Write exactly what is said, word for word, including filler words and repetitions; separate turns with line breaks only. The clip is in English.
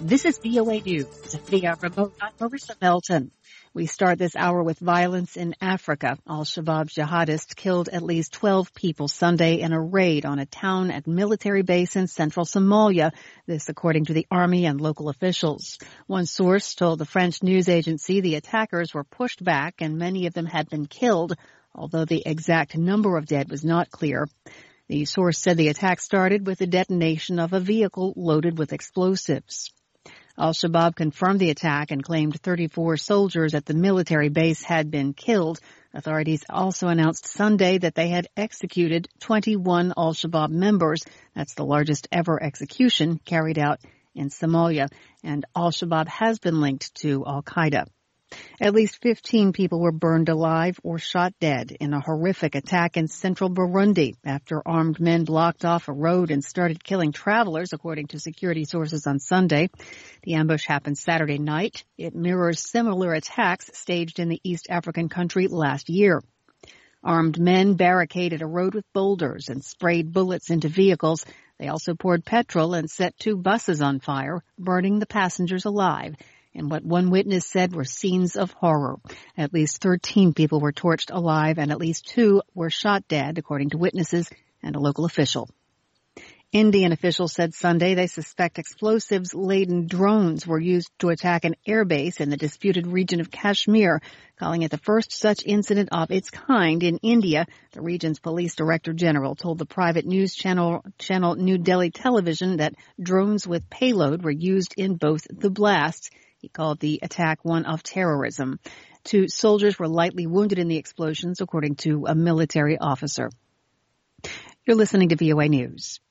This is V O A News via remote. I'm Marissa Melton. We start this hour with violence in Africa. Al-Shabaab jihadists killed at least twelve people Sunday in a raid on a town and military base in central Somalia. This according to the army and local officials. One source told the French news agency the attackers were pushed back and many of them had been killed, although the exact number of dead was not clear. The source said the attack started with the detonation of a vehicle loaded with explosives. Al-Shabaab confirmed the attack and claimed thirty-four soldiers at the military base had been killed. Authorities also announced Sunday that they had executed twenty-one Al-Shabaab members. That's the largest ever execution carried out in Somalia. And Al-Shabaab has been linked to Al-Qaeda. At least fifteen people were burned alive or shot dead in a horrific attack in central Burundi after armed men blocked off a road and started killing travelers, according to security sources on Sunday. The ambush happened Saturday night. It mirrors similar attacks staged in the East African country last year. Armed men barricaded a road with boulders and sprayed bullets into vehicles. They also poured petrol and set two buses on fire, burning the passengers alive. And what one witness said were scenes of horror. At least thirteen people were torched alive and at least two were shot dead, according to witnesses and a local official. Indian officials said Sunday they suspect explosives-laden drones were used to attack an airbase in the disputed region of Kashmir, calling it the first such incident of its kind in India. The region's police director general told the private news channel, channel New Delhi Television that drones with payload were used in both the blasts. He called the attack one of terrorism. Two soldiers were lightly wounded in the explosions, according to a military officer. You're listening to V O A News.